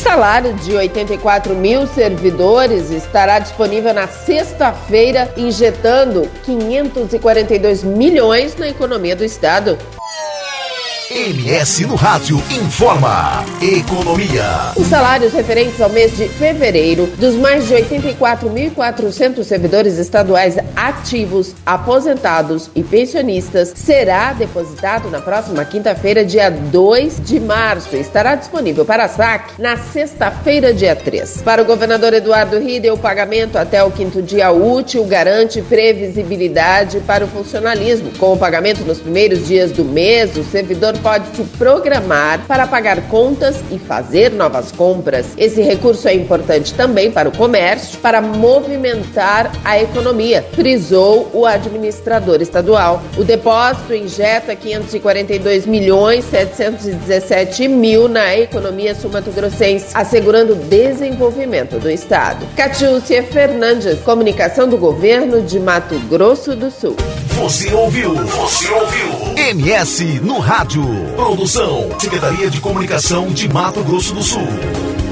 Salário de 84 mil servidores estará disponível na sexta-feira, injetando 542 milhões na economia do estado. MS no Rádio informa Economia. Os salários referentes ao mês de fevereiro dos mais de 84.400 servidores estaduais ativos, aposentados e pensionistas será depositado na próxima quinta-feira, dia 2 de março. Estará disponível para saque na sexta-feira, dia 3. Para o governador Eduardo Ridel, o pagamento até o quinto dia útil garante previsibilidade para o funcionalismo. Com o pagamento nos primeiros dias do mês, o servidor pode se programar para pagar contas e fazer novas compras. Esse recurso é importante também para o comércio, para movimentar a economia, frisou o administrador estadual. O depósito injeta 542.717 mil na economia sul-mato-grossense, assegurando o desenvolvimento do estado. Catiúcia Fernandes, comunicação do governo de Mato Grosso do Sul. Você ouviu MS no Rádio. Produção, Secretaria de Comunicação de Mato Grosso do Sul.